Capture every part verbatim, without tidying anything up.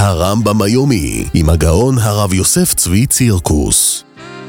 הרמב"ם היומי עם הגאון הרב יוסף צבי צירקוס.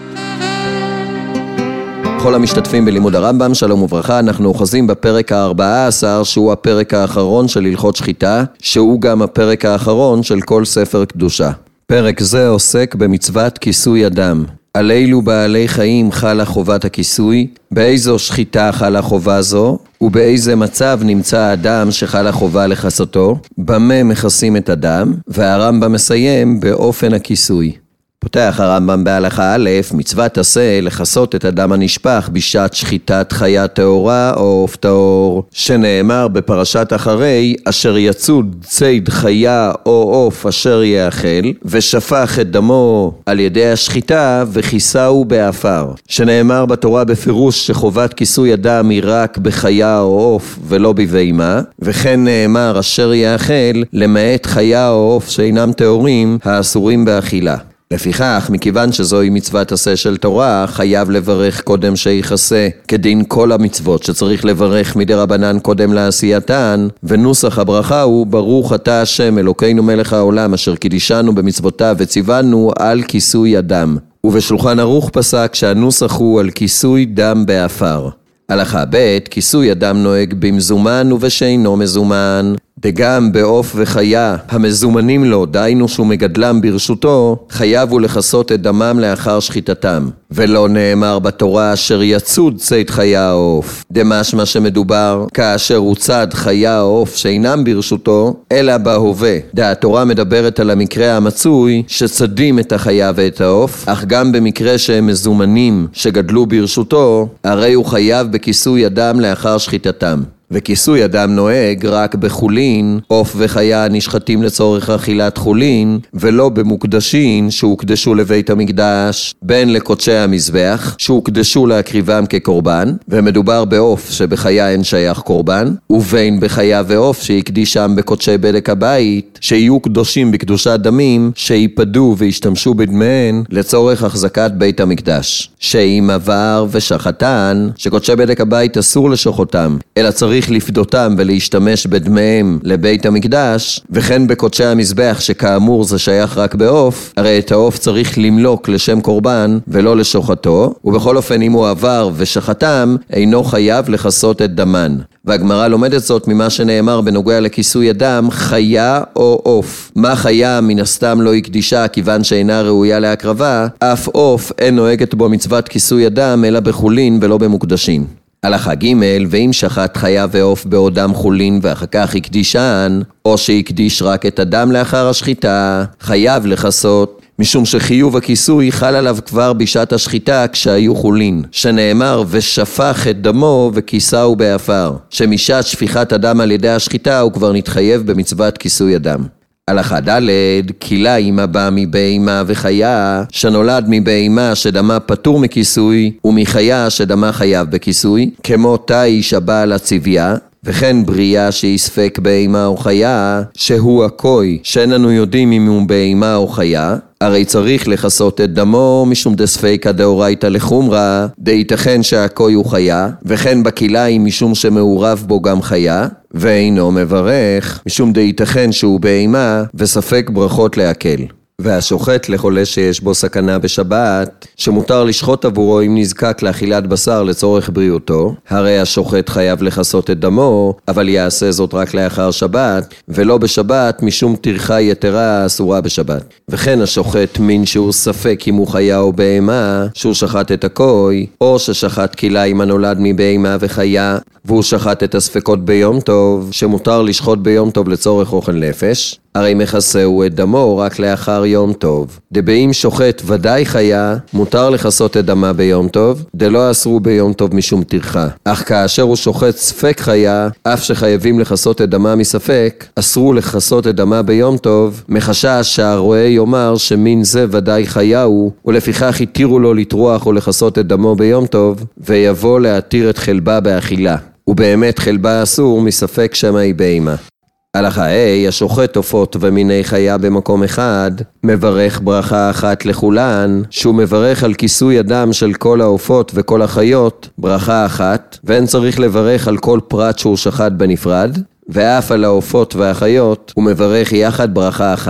כל המשתתפים בלימוד הרמב"ם, שלום וברכה. אנחנו אוחזים בפרק ה-ארבע עשרה, שהוא הפרק האחרון של הלכות שחיטה, שהוא גם הפרק האחרון של כל ספר קדושה. פרק זה עוסק במצוות כיסוי אדם. על אילו בעלי חיים חלה חובת הכיסוי, באיזו שחיטה חלה חובה זו, ובאיזה מצב נמצא האדם שחלה חובה לחסותו, במה מכסים את אדם, והרמב"ם מסיים באופן הכיסוי. פותח הרמב"ם בהלכה א', מצוות עשה לחסות את הדם הנשפך בשעת שחיטת חיה טהורה או עוף טהור, שנאמר בפרשת אחרי, אשר יצוד ציד חיה או עוף אשר יאכל, ושפך את דמו על ידי השחיטה וכיסהו באפר, שנאמר בתורה בפירוש שחובת כיסוי הדם היא רק בחיה או עוף ולא בבהמה, וכן נאמר אשר יאכל למעט חיה או עוף שאינם טהורים האסורים באכילה. לפיכך, מכיוון שזוהי מצוות עשה של תורה, חייב לברך קודם שיחסה, כדין כל המצוות שצריך לברך מדי רבנן קודם לעשייתן, ונוסח הברכה הוא ברוך אתה השם אלוקינו מלך העולם אשר קידישנו במצוותיו וציוונו על כיסוי אדם. ובשולחן ערוך פסק שהנוסח הוא על כיסוי דם באפר. הלכה ב', כיסוי אדם נוהג במזומן ובשאינו מזומן, דגם בעוף וחיה המזומנים לו, דיינו שהוא מגדלם ברשותו, חייב הוא לחסות את דמם לאחר שחיטתם. ולא נאמר בתורה אשר יצוד ציד חיה או עוף, דמשמע שמדובר כאשר הוא צד חיה או עוף שאינם ברשותו, אלא בהווה. התורה מדברת על המקרה המצוי שצדים את החיה ואת העוף, אך גם במקרה שהם מזומנים שגדלו ברשותו, הרי הוא חייב בכיסוי אדם לאחר שחיטתם. וכיסוי אדם נוהג רק בחולין, עוף וחיה נשחטים לצורך אכילת חולין, ולא במוקדשין שהוקדשו לבית המקדש, בין לקודשי המזבח שהוקדשו להקריבם כקורבן, ומדובר בעוף שבחיה אין שייך קורבן, ובין בחיה ועוף שהקדישם בקודשי בדק הבית, שיהיו קדושים בקדושת דמים, שיפדו וישתמשו בדמיהן לצורך החזקת בית המקדש. שאם עבר ושחטן, שקודשי בדק הבית אסור לשוחותם, אלא צריך צריך לפדותם ולהשתמש בדמיהם לבית המקדש, וכן בקודשי המזבח שכאמור זה שייך רק בעוף, הרי את העוף צריך למלוק לשם קורבן ולא לשוחטו, ובכל אופן אם הוא עבר ושחטם, אינו חייב לחסות את דמן. והגמרא לומדת זאת ממה שנאמר בנוגע לכיסוי אדם, חיה או עוף. מה חיה מן הסתם לא הקדישה כיוון שאינה ראויה להקרבה, אף עוף אין נוהגת בו מצוות כיסוי אדם אלא בחולין ולא במוקדשין. הלכה ג', ואם שחט חיה ועוף בעודם חולין ואחר כך הקדישן, או שהקדיש רק את הדם לאחר השחיטה, חייב לחסות, משום שחיוב הכיסוי חל עליו כבר בשעת השחיטה כשהיו חולין, שנאמר ושפך את דמו וכיסהו באפר, שמשעת שפיכת הדם על ידי השחיטה הוא כבר נתחייב במצוות כיסוי אדם. הלכה ד', כלאיים הבא מבהמה וחיה, שנולד מבהמה שדמה פטור מכיסוי, ומחיה שדמה חייב בכיסוי, כמו תאי שבא על הצביה, וכן בריאה שהיא ספק בהמה או חיה, שהוא הקוי, שאיננו יודעים אם הוא בהמה או חיה, הרי צריך לחסות את דמו משום דספיקה דאורייתא לחומרה, דייתכן שהקוי הוא חיה, וכן בכלאיים משום שמעורב בו גם חיה, ואינו מברך משום דייתכן שהוא בהמה וספק ברכות להקל. והשוחט לחולה שיש בו סכנה בשבת, שמותר לשחוט עבורו אם נזקק לאכילת בשר לצורך בריאותו, הרי השוחט חייב לחסות את דמו, אבל יעשה זאת רק לאחר שבת, ולא בשבת משום טרחה יתרה אסורה בשבת. וכן השוחט מין שהוא ספק אם הוא חיה או בהמה, שהוא שחט את הקוי, או ששחט כלאיים הנולד מבהמה וחיה, והוא שחט את הספקות ביום טוב, שמותר לשחוט ביום טוב לצורך אוכל נפש, הרי מכסהו את דמו רק לאחר יום טוב. דבאים שוחט ודאי חיה, מותר לחסות את דמה ביום טוב, דלא אסרו ביום טוב משום טרחה. אך כאשר הוא שוחט ספק חיה, אף שחייבים לחסות את דמה מספק, אסרו לחסות את דמה ביום טוב, מחשש שהרואה יאמר שמין זה ודאי חיה הוא, ולפיכך התירו לו לטרוח ולחסות את דמו ביום טוב, ויבוא להתיר את חלבה באכילה. ובאמת חלבה אסור מספק שמה היא בהמה. הלכה ה', השוחט עופות ומיני חיה במקום אחד, מברך ברכה אחת לכולן, שהוא מברך על כיסוי אדם של כל העופות וכל החיות, ברכה אחת, ואין צריך לברך על כל פרט שהוא שחט בנפרד, ואף על העופות והחיות הוא מברך יחד ברכה אחת.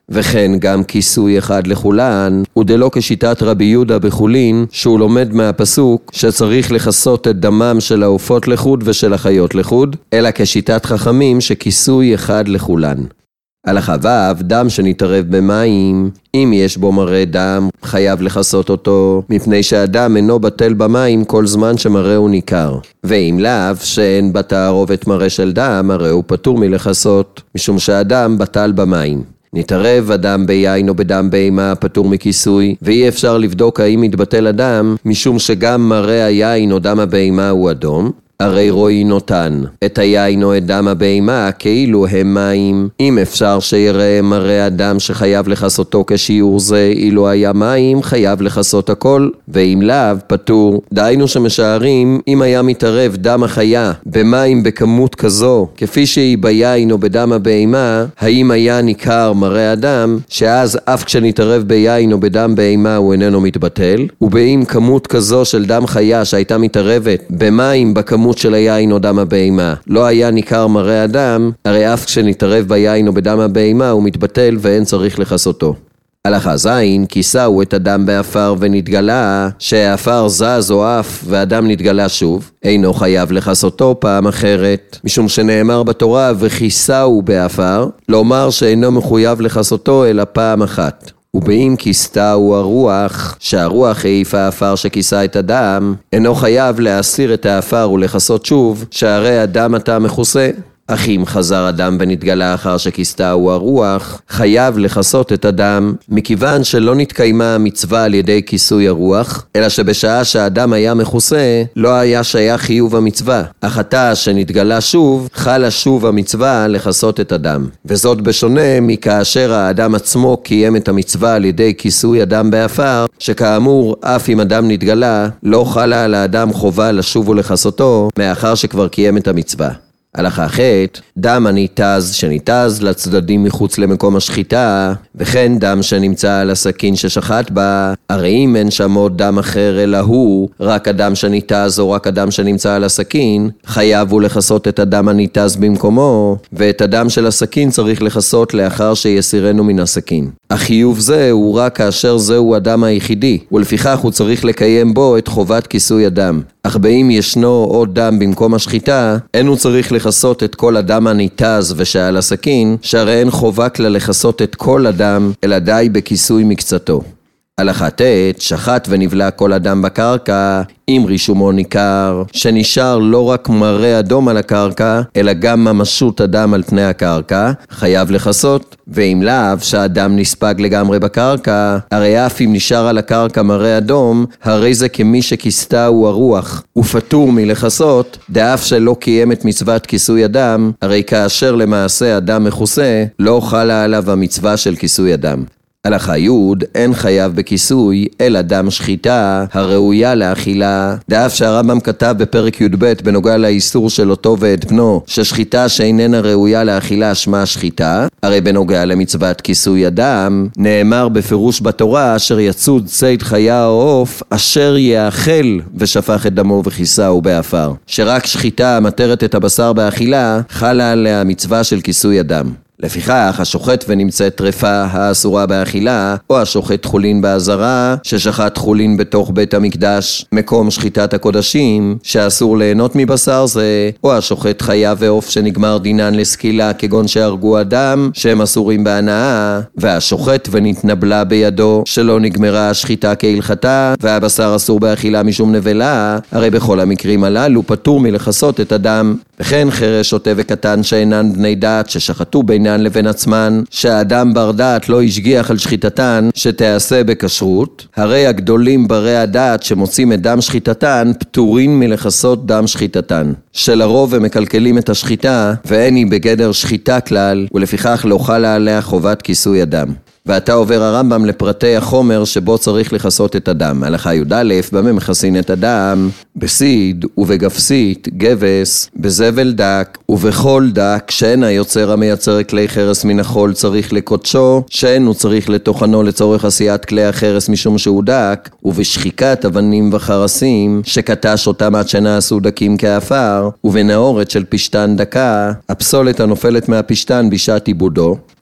וכן גם כיסוי אחד לכולן, ודלא כשיטת רבי יהודה בחולין, שהוא לומד מהפסוק שצריך לכסות את דמם של העופות לחוד ושל החיות לחוד, אלא כשיטת חכמים שכיסוי אחד לכולן. הלכה ו' דם שנתערב במים, אם יש בו מראה דם, חייב לכסות אותו, מפני שהדם אינו בטל במים כל זמן שמראהו ניכר. ואם לאו, שאין בתערובת מראה של דם, הרי הוא פטור מלכסות, משום שהדם בטל במים. נתערב אדם ביין או בדם בהמה פטור מכיסוי, ואי אפשר לבדוק האם יתבטל הדם, משום שגם מראה היין או דם הבהמה הוא אדום. הרי רואי נותן את היין או את דם הבהמה כאילו הם מים. אם אפשר שיראה מראה הדם שחייב לכסותו כשיעור זה, אילו היה מים חייב לכסות הכל, ואם לאו פטור. דהיינו שמשערים אם היה מתערב דם החיה במים בכמות כזו כפי שהיא ביין או בדם הבהמה, האם היה ניכר מראה הדם, שאז אף כשנתערב ביין או בדם בהמה הוא איננו מתבטל, ובאם כמות כזו של דם חיה שהייתה מתערבת במים בכמות של היין או דם הבהמה לא היה ניכר מראה הדם, הרי אף כשנתערב ביין או בדם הבהמה הוא מתבטל ואין צריך לכסותו. הלכה ז' כיסהו את הדם באפר ונתגלה, שהאפר זז או אף והדם נתגלה שוב, אינו חייב לכסותו פעם אחרת, משום שנאמר בתורה וכיסהו באפר, לומר שאינו מחויב לכסותו אלא פעם אחת. ובאם כיסתה הוא הרוח, שהרוח העיף האפר שכיסה את הדם, אינו חייב להסיר את האפר ולכסות שוב, שהרי הדם אתה מכוסה. אך אם חזר הדם ונתגלה אחר שכיסתה הוא הרוח, חייב לכסות את הדם, מכיוון שלא נתקיימה המצווה על ידי כיסוי הרוח, אלא שבשעה שהאדם היה מכוסה, לא היה שייך חיוב המצווה. אך עתה שנתגלה שוב, חלה שוב המצווה לכסות את הדם. וזאת בשונה מכאשר האדם עצמו קיים את המצווה על ידי כיסוי הדם באפר, שכאמור, אף אם הדם נתגלה, לא חלה על האדם חובה לשוב ולכסותו, מאחר שכבר קיים את המצווה. הלכה ח' דם הניתז שניתז לצדדים מחוץ למקום השחיטה, וכן דם שנמצא על הסכין ששחט בה, הרי אם אין שם עוד דם אחר אלא הוא, רק הדם שניתז או רק הדם שנמצא על הסכין, חייב הוא לכסות את הדם הניתז במקומו, ואת הדם של הסכין צריך לכסות לאחר שיסירנו מן הסכין. החיוב זה הוא רק כאשר זהו הדם היחידי, ולפיכך הוא צריך לקיים בו את חובת כיסוי הדם. אך באם ישנו עוד דם במקום השחיטה, אין הוא צריך לכסות את כל הדם הניתז ושעל הסכין, שהרי אין חובה כלל לכסות את כל הדם, אלא די בכיסוי מקצתו. הלכה ט' שחט ונבלע כל הדם בקרקע, אם רישומו ניכר, שנשאר לא רק מראה אדום על הקרקע, אלא גם ממשות הדם על פני הקרקע, חייב לכסות. ואם לאו שהדם נספג לגמרי בקרקע, הרי אף אם נשאר על הקרקע מראה אדום, הרי זה כמי שכיסתה הוא הרוח, ופטור מלכסות, דאף שלא קיים את מצוות כיסוי הדם, הרי כאשר למעשה הדם מכוסה, לא חלה עליו המצווה של כיסוי הדם. הלכה י' אין חייב בכיסוי, אלא דם שחיטה הראויה לאכילה. דאף שהרמב"ם כתב בפרק י' ב' בנוגע לאיסור של אותו ואת בנו, ששחיטה שאיננה ראויה לאכילה שמה שחיטה, הרי בנוגע למצוות כיסוי הדם, נאמר בפירוש בתורה אשר יצוד ציד חיה או עוף, אשר יאכל ושפך את דמו וכיסהו באפר. שרק שחיטה המתרת את הבשר באכילה, חלה עליה מצווה של כיסוי הדם. לפיכך, השוחט ונמצאת טרפה האסורה באכילה, או השוחט חולין בעזרה, ששחט חולין בתוך בית המקדש, מקום שחיטת הקודשים, שאסור ליהנות מבשר זה, או השוחט חיה ועוף שנגמר דינן לסקילה, כגון שהרגו אדם, שהם אסורים בהנאה, והשוחט ונתנבלה בידו, שלא נגמרה השחיטה כהלכתה, והבשר אסור באכילה משום נבלה, הרי בכל המקרים הללו פטור מלכסות את הדם. וכן חרש שוטה וקטן שאינן בני דעת ששחטו בינן לבין עצמן, שהאדם בר דעת לא ישגיח על שחיטתן שתעשה בכשרות, הרי הגדולים ברי הדעת שמוצאים את דם שחיטתן פטורים מלכסות דם שחיטתן, שלרוב הם מקלקלים את השחיטה ואין היא בגדר שחיטה כלל, ולפיכך לא חלה עליה חובת כיסוי הדם. ועתה עובר הרמב"ם לפרטי החומר שבו צריך לכסות את הדם. הלכה י' במה מכסין את הדם? בסיד ובגפסית, גבס, בזבל דק ובכל דק, שאין היוצר המייצר כלי חרס מן החול צריך לקודשו, שאין הוא צריך לתוכנו לצורך עשיית כלי החרס משום שהוא דק, ובשחיקת אבנים וחרסים שקטש אותם עד שנעשו דקים כאפר, ובנאורת של פשטן דקה, הפסולת הנופלת מהפשטן בשעת עיבודו.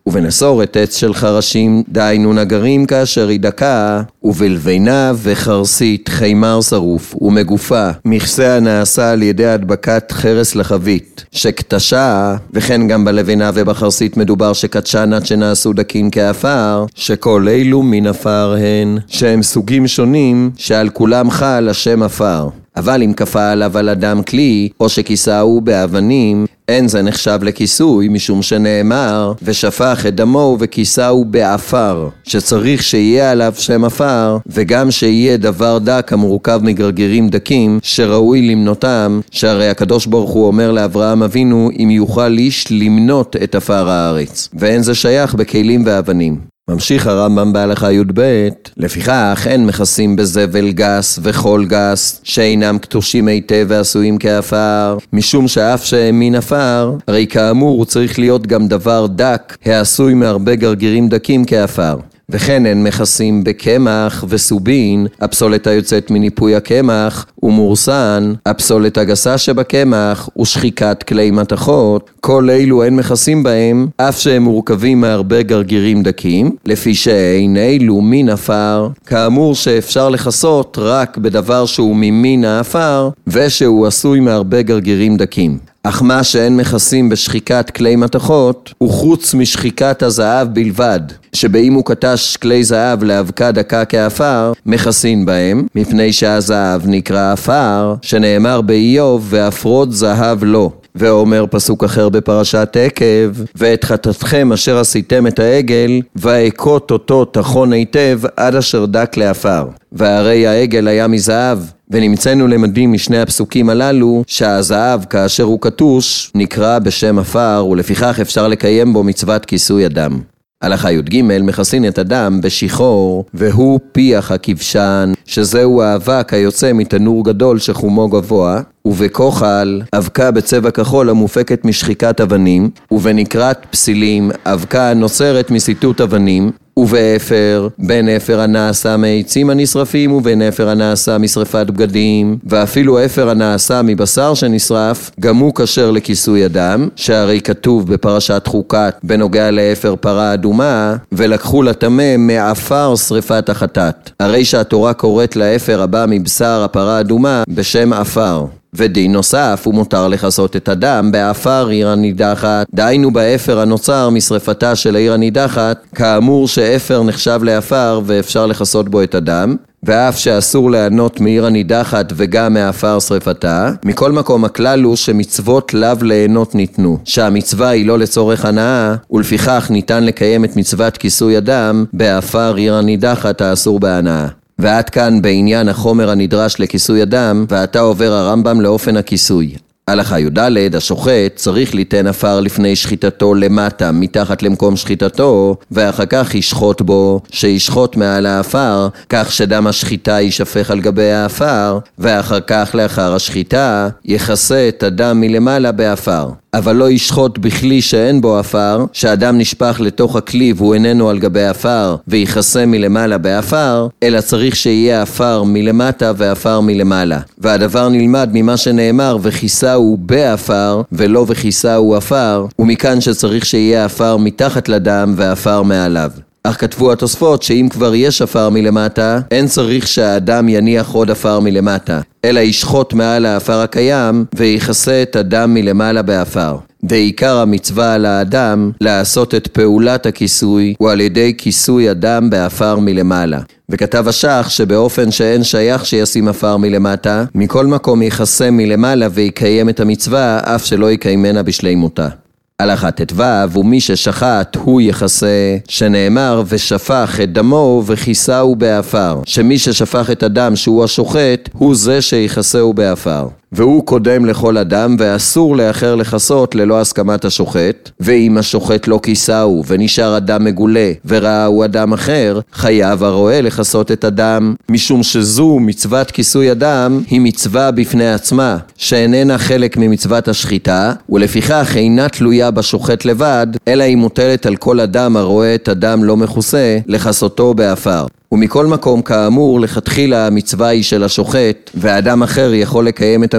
ובנסורת עץ של חרשים, דהיינו נגרים כאשר היא דקה, ובלבינה וחרסית חימר שרוף, ומגופה, מכסה הנעשה על ידי הדבקת חרס לחבית, שקטשה, וכן גם בלבינה ובחרסית מדובר שקטשנת שנעשו דקים כאפר, שכל אלו מן אפר הן, שהם סוגים שונים, שעל כולם חל השם אפר. אבל אם כפה עליו על אדם כלי, או שכיסהו באבנים, אין זה נחשב לכיסוי, משום שנאמר, ושפך את דמו וכיסהו באפר, שצריך שיהיה עליו שם אפר, וגם שיהיה דבר דק המורכב מגרגירים דקים, שראוי למנותם, שהרי הקדוש ברוך הוא אומר לאברהם אבינו, אם יוכל איש למנות את אפר הארץ, ואין זה שייך בכלים ואבנים. ממשיך הרמב"ם בהלכה י"ב, לפיכך אין מכסים בזבל גס וחול גס שאינם קטושים היטב ועשויים כאפר, משום שאף שהם מן אפר, הרי כאמור הוא צריך להיות גם דבר דק העשוי מהרבה גרגירים דקים כאפר. וכן אין מכסים בקמח וסובין, הפסולת היוצאת מניפוי הקמח, ומורסן, הפסולת הגסה שבקמח, ושחיקת כלי מתכות, כל אלו אין מכסים בהם, אף שהם מורכבים מהרבה גרגירים דקים, לפי שאין אלו מין אפר, כאמור שאפשר לכסות רק בדבר שהוא ממין האפר, ושהוא עשוי מהרבה גרגירים דקים. אך מה שאין מכסים בשחיקת כלי מתכות, הוא חוץ משחיקת הזהב בלבד, שבאם הוא קטש כלי זהב לאבקה דקה כאפר, מכסין בהם, מפני שהזהב נקרא אפר, שנאמר באיוב, ואפרות זהב לו. ואומר פסוק אחר בפרשת עקב, ואת חטאתכם אשר עשיתם את העגל, והעקות אותו תחון היטב עד אשר דק לאפר. והרי העגל היה מזהב, ונמצאנו למדים משני הפסוקים הללו, שהזהב כאשר הוא קטוש נקרא בשם אפר, ולפיכך אפשר לקיים בו מצוות כיסוי אדם. הלכה י"ג מכסין את הדם בשיחור, והוא פיח הכבשן, שזהו האבק היוצא מתנור גדול שחומו גבוה, ובכוחל, אבקה בצבע כחול המופקת משחיקת אבנים, ובנקרת פסילים, אבקה הנוצרת מסיטוט אבנים, ובאפר, בין אפר הנעשה מעצים הנשרפים ובין אפר הנעשה משרפת בגדים, ואפילו אפר הנעשה מבשר שנשרף, גם הוא כשר לכיסוי אדם, שהרי כתוב בפרשת חוקת בנוגע לאפר פרה אדומה, ולקחו לטמא מעפר שרפת החטאת. הרי שהתורה קוראת לאפר הבא מבשר הפרה אדומה בשם אפר. ודין נוסף, הוא מותר לכסות את הדם באפר עיר הנידחת, דהיינו באפר הנוצר משרפתה של העיר הנידחת, כאמור שאפר נחשב לאפר ואפשר לכסות בו את הדם, ואף שאסור לענות מעיר הנידחת וגם מאפר שרפתה. מכל מקום הכלל הוא שמצוות לאו לענות ניתנו, שהמצווה היא לא לצורך הנאה, ולפיכך ניתן לקיים את מצוות כיסוי הדם באפר עיר הנידחת האסור בהנאה. ועד כאן בעניין החומר הנדרש לכיסוי אדם, ועתה עובר הרמב"ם לאופן הכיסוי. הלכה י"ד, השוחט צריך ליתן אפר לפני שחיטתו למטה, מתחת למקום שחיטתו, ואחר כך ישחוט בו, שישחוט מעל האפר, כך שדם השחיטה יישפך על גבי האפר, ואחר כך לאחר השחיטה, יכסה את הדם מלמעלה באפר. אבל לא ישחוט בכלי שאין בו אפר, שהדם נשפך לתוך הכלי והוא איננו על גבי אפר, ויחסה מלמעלה באפר, אלא צריך שיהיה אפר מלמטה ואפר מלמעלה. והדבר נלמד ממה שנאמר, וכיסה הוא באפר, ולא וכיסה הוא אפר, ומכאן שצריך שיהיה אפר מתחת לדם ואפר מעליו. אך כתבו התוספות שאם כבר יש אפר מלמטה, אין צריך שהאדם יניח עוד אפר מלמטה, אלא ישחוט מעל האפר הקיים ויחסה את הדם מלמעלה באפר. בעיקר המצווה על האדם לעשות את פעולת הכיסוי הוא על ידי כיסוי הדם באפר מלמעלה. וכתב השח שבאופן שאין שייך שישים אפר מלמטה, מכל מקום יחסה מלמעלה ויקיים את המצווה אף שלא יקיימנה בשלימותה. הלכה ט"ו, ומי ששחט הוא יכסה, שנאמר ושפך את דמו וכיסהו באפר, שמי ששפך את הדם שהוא השוחט הוא זה שיכסהו באפר. והוא קודם לכל אדם, ואסור לאחר לכסות ללא הסכמת השוחט, ואם השוחט לא כיסהו ונשאר אדם מגולה וראהו אדם אחר, חייב הרועה לכסות את הדם, משום שזו מצוות כיסוי הדם היא מצווה בפני עצמה, שאיננה חלק ממצוות השחיטה, ולפיכך אינה תלויה בשוחט לבד, אלא היא מוטלת על כל אדם הרואה את הדם לא מכוסה לכסותו באפר. ומכל מקום כאמור לכתחילה המצווה היא של השוחט, ואדם אחר יכול לקיים את המצווה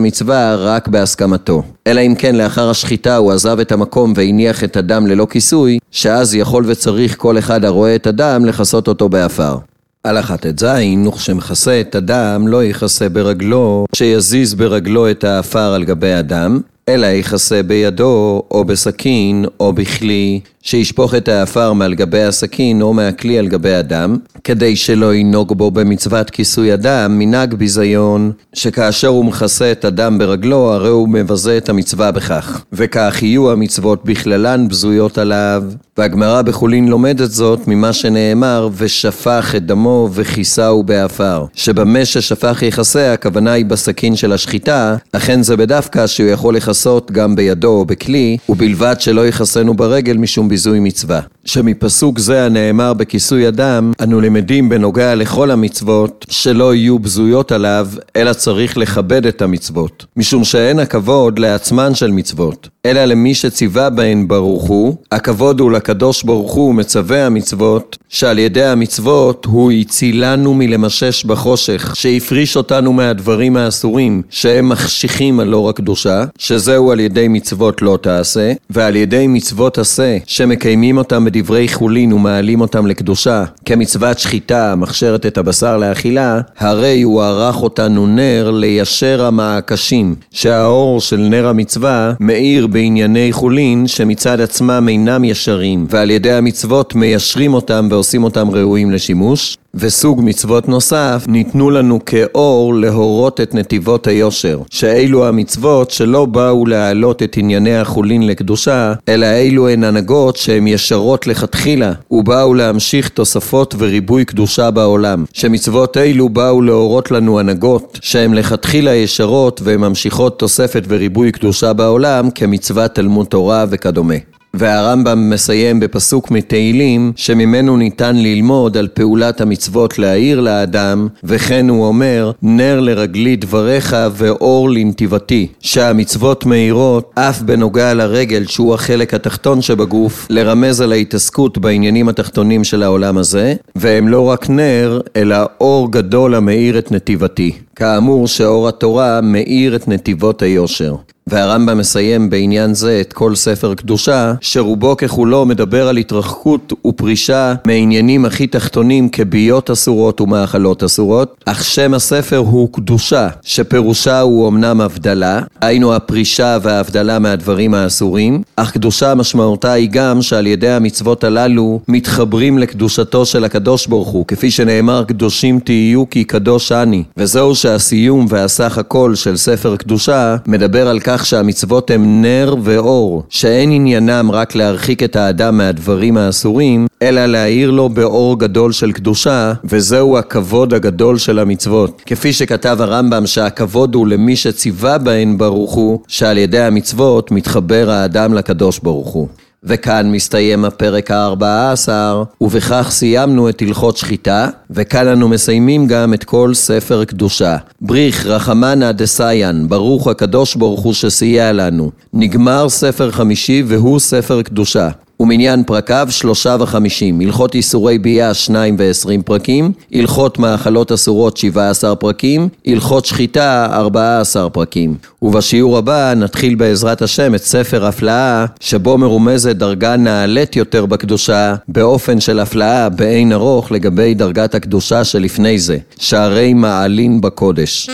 המצווה רק בהסכמתו. אלא אם כן לאחר השחיטה הוא עזב את המקום והניח את הדם ללא כיסוי, שאז יכול וצריך כל אחד הרואה את הדם לכסות אותו באפר. הלכה ט"ז, וכשמכסה את הדם לא יכסה ברגלו, שיזיז ברגלו את האפר על גבי הדם, אלא יכסה בידו או בסכין או בכלי, שישפוך את האפר מעל גבי הסכין או מהכלי על גבי הדם, כדי שלא ינוג בו במצוות כיסוי הדם, מנהג ביזיון, שכאשר הוא מכסה את הדם ברגלו, הרי הוא מבזה את המצווה בכך. וכך יהיו המצוות בכללן בזויות עליו. והגמרא בחולין לומדת זאת ממה שנאמר, ושפך את דמו וכיסהו באפר. שבמה ששפך יכסה, הכוונה היא בסכין של השחיטה, אכן זה בדווקא שהוא יכול לכסות גם בידו או בכלי, ובלבד שלא יכסנו ברגל משום ביזוי מצווה. שמפסוק זה הנאמר בכיסוי הדם, אנו למדים בנוגע לכל המצוות שלא יהיו בזויות עליו, אלא צריך לכבד את המצוות. משום שאין הכבוד לעצמן של מצוות, אלא למי שציווה בהן ברוך הוא. הכבוד הוא לקדוש ברוך הוא מצווה המצוות, שעל ידי המצוות הוא הצילנו מלמשש בחושך, שהפריש אותנו מהדברים האסורים, שהם מחשיכים על אור הקדושה, שזהו על ידי מצוות לא תעשה, ועל ידי מצוות עשה, שמקיימים אותם בדברי חולין ומעלים אותם לקדושה, כמצוות שחיטה המכשירת את הבשר לאכילה, הרי הוא ערך אותנו נר ליישר המעקשים, שהאור של נר המצווה מאיר בענייני חולין שמצד עצמם אינם ישרים, ועל ידי המצוות מיישרים אותם ועושים אותם ראויים לשימוש. וסוג מצוות נוסף ניתנו לנו כאור להורות את נתיבות היושר, שאילו המצוות שלא באו להעלות את ענייני החולין לקדושה, אלא אילו הן הנהגות שהן ישרות לכתחילה, ובאו להמשיך תוספות וריבוי קדושה בעולם. שמצוות אילו באו להורות לנו הנהגות שהן לכתחילה ישרות והן ממשיכות תוספת וריבוי קדושה בעולם, כמצוות תלמוד תורה וכדומה. והרמב"ם מסיים בפסוק מתהילים, שממנו ניתן ללמוד על פעולת המצוות להאיר לאדם, וכן הוא אומר, נר לרגלי דבריך ואור לנתיבתי, שהמצוות מאירות אף בנוגע לרגל שהוא החלק התחתון שבגוף, לרמז על ההתעסקות בעניינים התחתונים של העולם הזה, והם לא רק נר, אלא אור גדול המאיר את נתיבתי. כאמור שאור התורה מאיר את נתיבות היושר. והרמב"ם מסיים בעניין זה את כל ספר קדושה, שרובו ככולו מדבר על התרחקות ופרישה מעניינים הכי תחתונים כביות אסורות ומאכלות אסורות, אך שם הספר הוא קדושה, שפירושה הוא אמנם הבדלה, היינו הפרישה וההבדלה מהדברים האסורים, אך קדושה משמעותה היא גם שעל ידי המצוות הללו מתחברים לקדושתו של הקדוש ברוך הוא, כפי שנאמר קדושים תהיו כי קדוש אני. וזהו שהסיום והסך הכל של ספר קדושה מדבר על כך שהמצוות הם נר ואור, שאין עניינם רק להרחיק את האדם מהדברים האסורים, אלא להאיר לו באור גדול של קדושה, וזהו הכבוד הגדול של המצוות. כפי שכתב הרמב"ם שהכבוד הוא למי שציווה בהן ברוך הוא, שעל ידי המצוות מתחבר האדם לקדוש ברוך הוא. וכאן מסתיים הפרק ה-ארבע עשר, ובכך סיימנו את הלכות שחיטה, וכאן אנו מסיימים גם את כל ספר קדושה. בריך רחמנה דסיין, ברוך הקדוש ברוך הוא שסייע לנו. נגמר ספר חמישי והוא ספר קדושה. ומניין פרקיו שלושה וחמישים, הלכות איסורי בייה שניים ועשרים פרקים, הלכות מאכלות אסורות שבעה עשר פרקים, הלכות שחיטה ארבעה עשר פרקים. ובשיעור הבא נתחיל בעזרת השם את ספר הפלאה, שבו מרומזת דרגה נעלית יותר בקדושה, באופן של הפלאה באין ארוך לגבי דרגת הקדושה שלפני זה, שערי מעלין בקודש.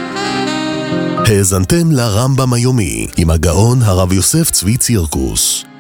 האזנתם לרמב"ם היומי עם הגאון הרב יוסף צבי צירקוס.